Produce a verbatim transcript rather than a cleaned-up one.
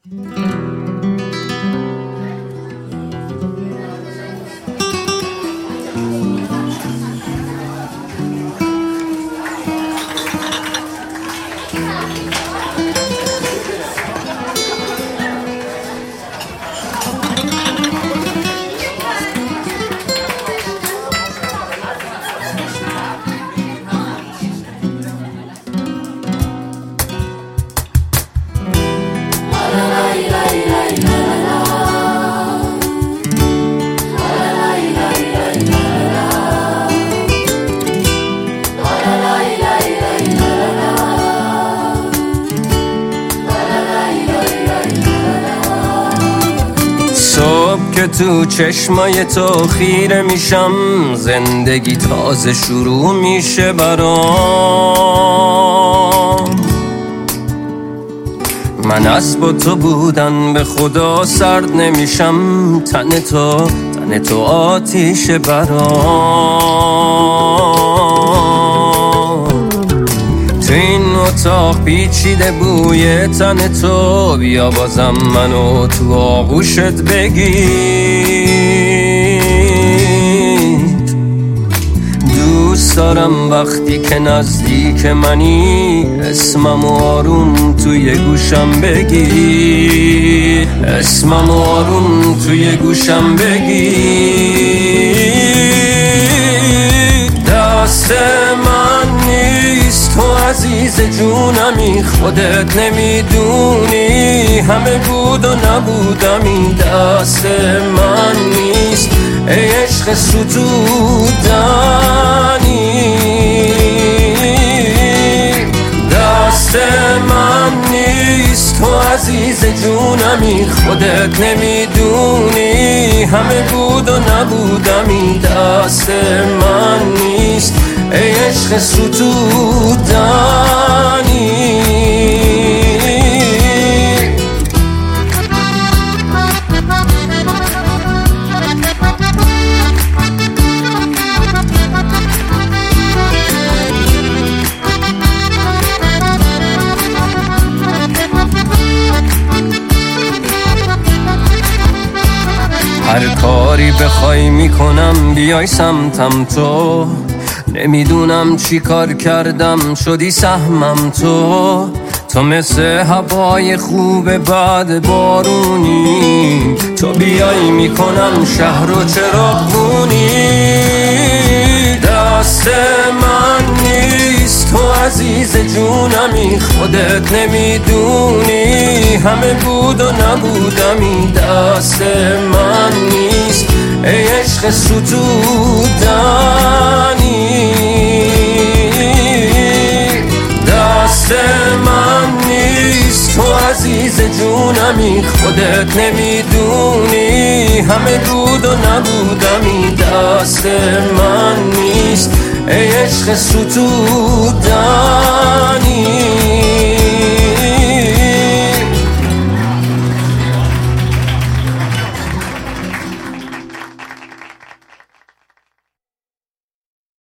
که تو چشمای تو خیره میشم، زندگی تازه شروع میشه برام. من از با تو بودن به خدا سرد نمیشم، تن تو تن تو آتیشه برام. تو این اتاق پیچیده بوی تن تو، بیا بازم منو تو آغوشت بگیر. دوست دارم وقتی که نزدیک منی، اسمم آروم توی گوشم بگی، اسمم آروم توی گوشم بگی. دست من نیست تو عزیز جونمی، خودت نمیدونی همه بود و نبودمی. دست من نیست ای عشق ستودنی، دست من نیست تو عزیز جونمی، خودت نمیدونی همه بود و نبودمی. دست من نیست ای عشق ستودنی. هر کاری بخوای میکنم بیای سمتم تو، نمیدونم چی کار کردم شدی سهمم تو. تو مثل هوای خوب بعد بارونی، تو بیای میکنم شهر و چراغونی. دست من نیست تو عزیز جونمی، خودت نمیدونی همه بود و نبودمی. دست من نیست ای عشق ستودنی، دست من نیست تو عزیز جونمی، خودت نمیدونی همه بود و نبودمی. دست من نیست ای عشق ستودنی.